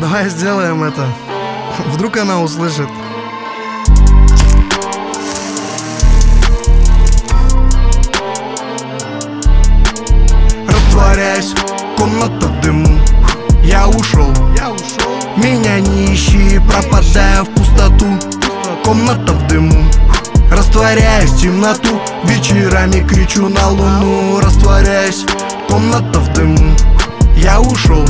Давай сделаем это. Вдруг она услышит. Растворяюсь, комната в дыму. Я ушел. Меня не ищи, пропадая в пустоту. Комната в дыму. Растворяюсь в темноту. Вечерами кричу на луну. Растворяюсь, комната в дыму. Я ушел.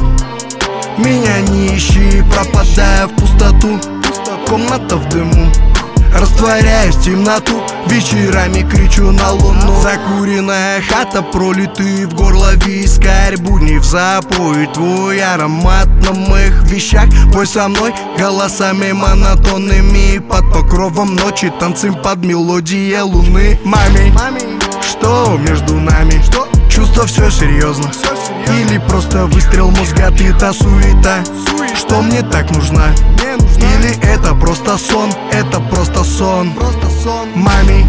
Меня не ищи, пропадая в пустоту. Комната в дыму. Растворяюсь в темноту. Вечерами кричу на луну. Закуренная хата, пролитый в горло вискарь. Будни в запой, твой аромат на моих вещах. Пой со мной голосами монотонными. Под покровом ночи танцуем под мелодии луны. Мами, что между нами? Чувство все серьезно? Или просто выстрел мозга, ты та суета? Что мне так нужна? Или это просто сон? Это просто сон. Мами,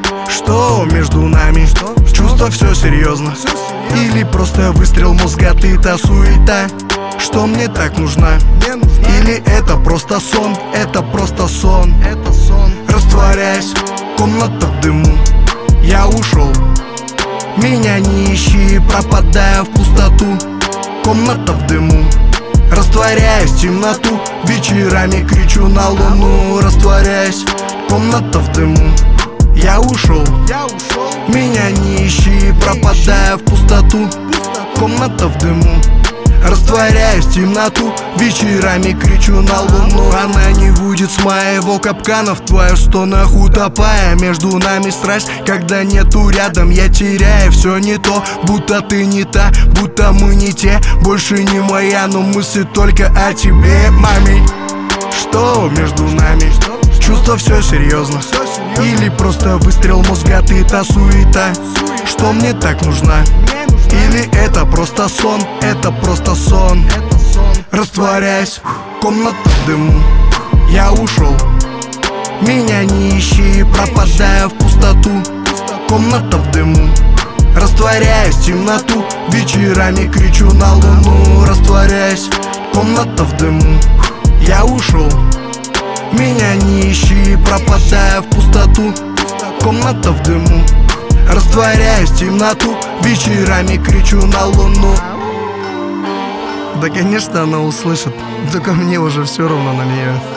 что между нами? Чувство все серьезно? Или просто выстрел мозга, ты та суета? Что мне так нужна? Или это просто сон? Это просто сон. Растворяюсь, комната в дыму. Я ушел. Меня не ищи, пропадая в пустоту. Комната в дыму. Растворяюсь в темноту. Вечерами кричу на луну. Растворяюсь, комната в дыму. Я ушел. Меня не ищи, пропадая в пустоту. Комната в дыму. Растворяюсь в темноту. Вечерами кричу на луну. Она не выйдет с моего капкана в твою стонах, утопая. Между нами страсть, когда нету рядом. Я теряю все не то, будто ты не та, будто мы не те. Больше не моя, но мысли только о тебе. Мами, что между нами? Чувство все серьезно? Или просто выстрел мозга, ты та суета? Что мне так нужна? Или это просто сон? Это просто сон. Растворяюсь, комната в дыму. Я ушел. Меня не ищи, пропадая в пустоту. Комната в дыму. Растворяюсь в темноту. Вечерами кричу на луну. Растворяюсь, комната в дыму. Я ушел. Меня не ищи, пропадая в пустоту. Комната в дыму. Растворяюсь в темноту. Вечерами кричу на луну. Да, конечно, она услышит. Только мне уже все равно на нее.